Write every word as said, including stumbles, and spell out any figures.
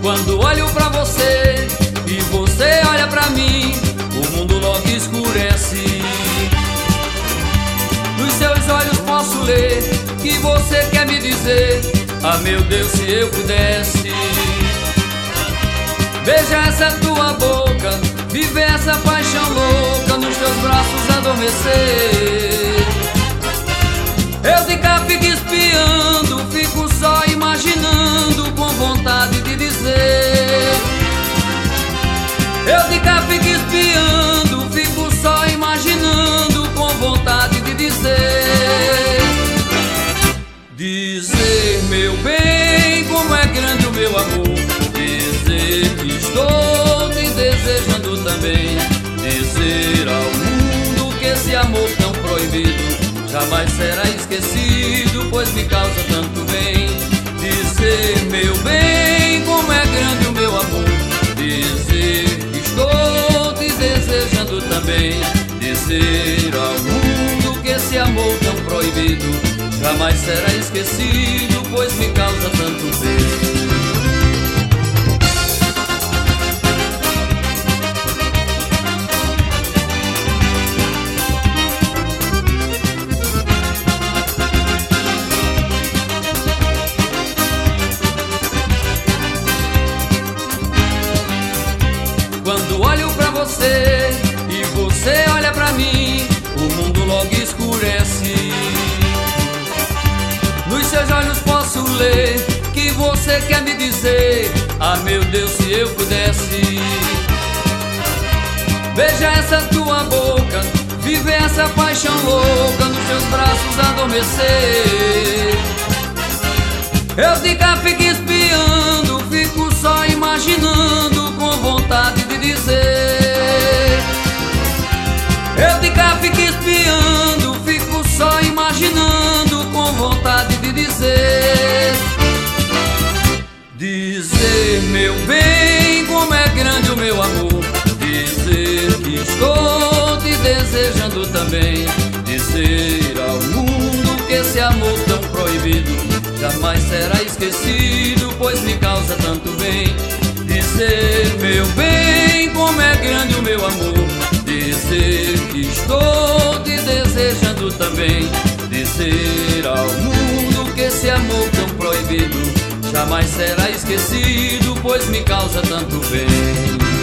Quando olho pra você e você olha pra mim, o mundo logo escurece. Nos seus olhos posso ler que você quer me dizer: ah, meu Deus, se eu pudesse beijar essa tua boca, viver essa paixão louca, nos teus braços adormecer. Eu de cá fico espiando, fico só imaginando, com vontade de dizer. Eu de cá fico espiando, fico só imaginando, com vontade de dizer. Dizer, meu bem, como é grande o meu amor. Dizer que estou te desejando também. Dizer ao mundo que esse amor tão proibido jamais será esquecido, pois me causa tanto bem. Dizer, meu bem, como é grande o meu amor. Dizer que estou te desejando também. Dizer ao mundo que esse amor tão proibido jamais será esquecido, pois me causa tanto bem. Quando olho pra você e você olha pra mim, o mundo logo escurece. Nos seus olhos posso ler que você quer me dizer: ah, meu Deus, se eu pudesse beijar essa tua boca, viver essa paixão louca, nos teus braços adormecer. Eu de cá fico espiando, fico só imaginando, com vontade de dizer. Eu de cá fico espiando, fico só imaginando, com vontade de dizer. Dizer, meu bem, como é grande o meu amor. Dizer que estou te desejando também. Dizer ao mundo que esse amor tão proibido jamais será esquecido, pois me causa tanto bem. Dizer, meu bem, como é grande o meu amor. Dizer que estou te desejando também. Dizer ao mundo que esse amor tão proibido jamais será esquecido, pois me causa tanto bem.